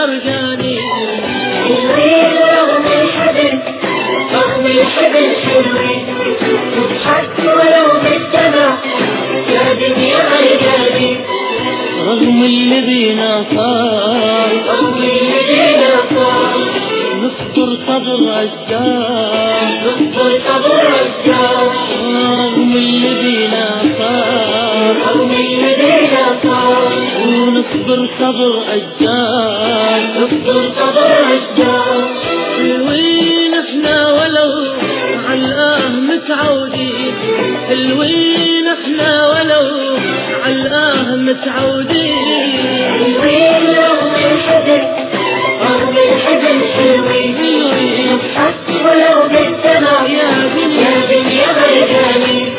غرقانين. حلوين رغم الحزن، رغم الحزن حلوين، نضحك ولو بالدمع يا دنيا غرقانين. رغم اللي بينا صار، رغم اللي بينا صار، نصبر صبر أشجار، نصبر صبر أشجار. رغم اللي بينا صار، رغم اللي بينا صار، ونصبر صبر أشجار، نصبر صبر أشجار. حلوين احنا ولو عالآه متعودين، حلوين احنا ولو عالآه متعودين. حلوين رغم الحزن، رغم الحزن حلوين، نضحك ولو بالدمع يا دنيا غرقانين.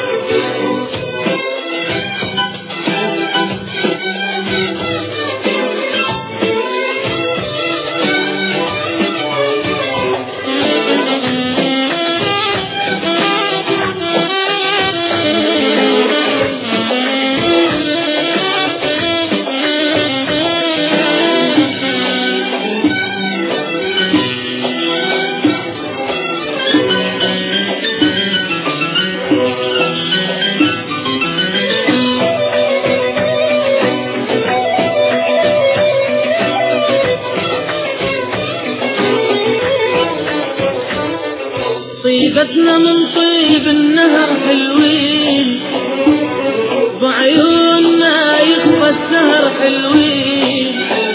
طيبتنا من طيب النهر حلوين، بعيوننا يخفى السهر حلوين.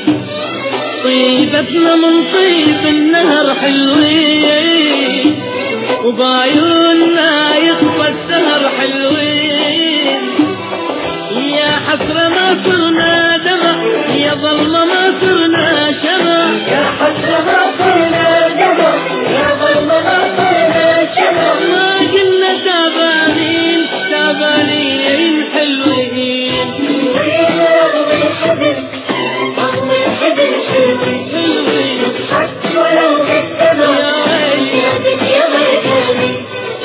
طيبتنا من طيب النهر حلوين، وبعيوننا يخفى السهر حلوين. يا حسرة ما صرنا دمع، يا ظلمة ما صرنا شمع، يا حسرة ما صرنا دمع، يا ظلمة ما صرنا شمع. ما قلنا تعبانين تعبانين حلوين. حلوين رغم الحزن، رغم الحزن حلوين، نضحك ولو بالدمع يا دنيا غرقانين.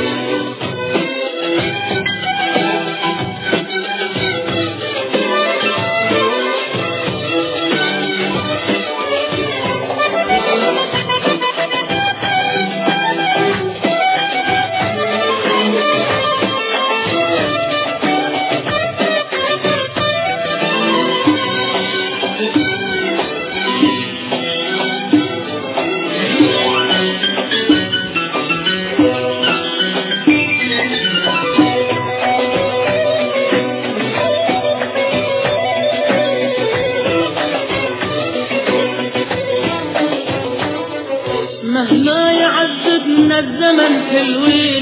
مهما يعذبنا الزمن حلوين،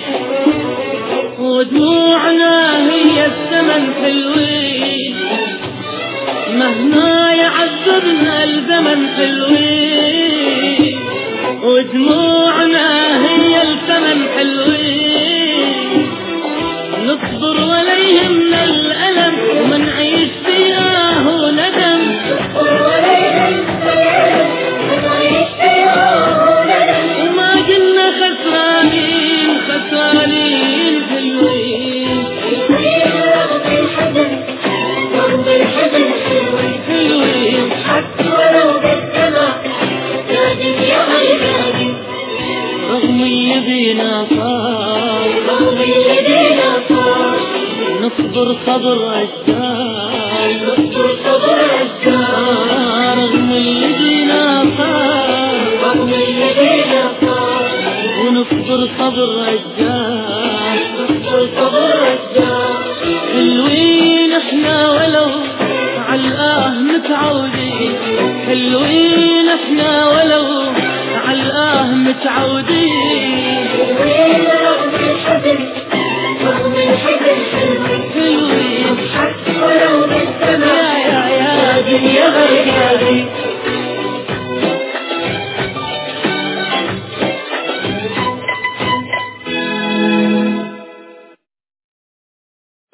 ودموعنا هي الثمن حلوين. مهما يعذبنا الزمن حلوين، ودموعنا هي الثمن حلوين. نصبر ولا يهمنا الألم، وما نعيش فيها وندم. نصبر ولا يهمنا الألم، ونعيش فيها وندم. وما قلنا خسرانين خسرانين حلوين. حلوين رغم الحزن، رغم الحزن حلوين، نضحك ولو بالدمع يا دنيا غرقانين. رغم اللي بينا صار، رغم اللي بينا صار، نصبر صبر أشجار، نصبر صبر أشجار. رغم اللي بينا صار، رغم اللي بينا صار، ونصبر صبر أشجار. نصبر صبر أشجار. حلوين احنا ولو عالآه متعودين، حلوين احنا ولو عالآه متعودين.